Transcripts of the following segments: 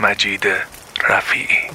مجید رفیعی.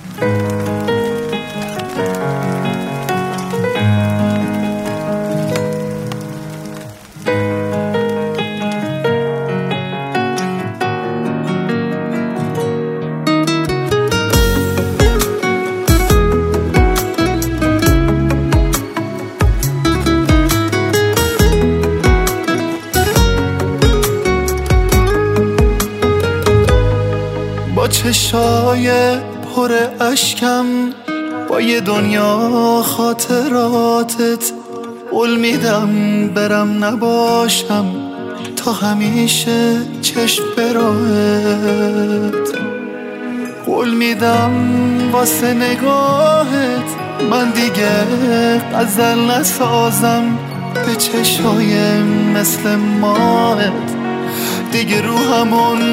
با چشای پر اشکم، با یه دنیا خاطراتت، قول میدم برم نباشم تا همیشه چشم به راهت. قول میدم واسه نگاهت من دیگه غزل نسازم، به چشای مثل ماهت دیگه روحمون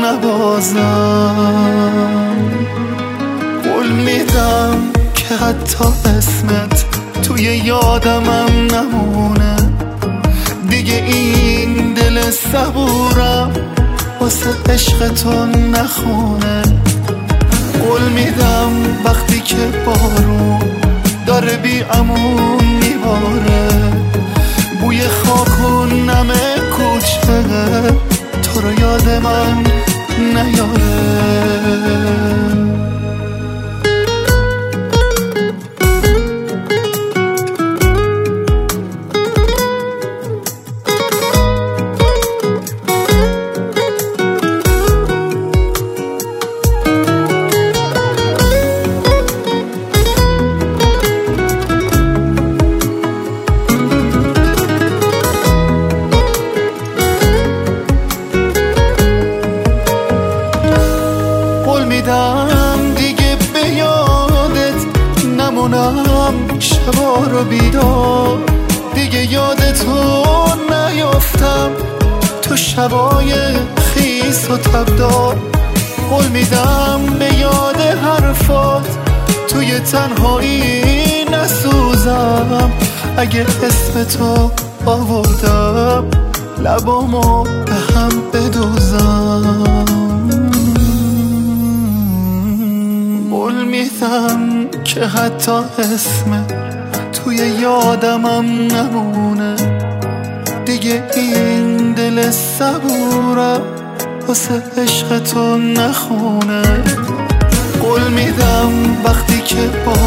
نبازم. قول میدم که حتی اسمت توی یادمم نمونه، دیگه این دل صبورم واسه عشق تو نخونه. قول میدم وقتی که بارون داره بی امون میباره، بوی خاک و نم کوچه تو رو یاد من نیاره. میدم دیگه به یادت نمونم شبا رو بیدار، دیگه یادتو نیافتم تو شبای خیس و تبدار. قول میدم به یاد حرفات توی تنهایی نسوزم، اگه اسم تو آوردم لبامو به هم بدوزم. قول میدم که حتی اسم توی یادمم نمونه، دیگه این دل صبورم واسه عشق تو نخونه. قول میدم وقتی که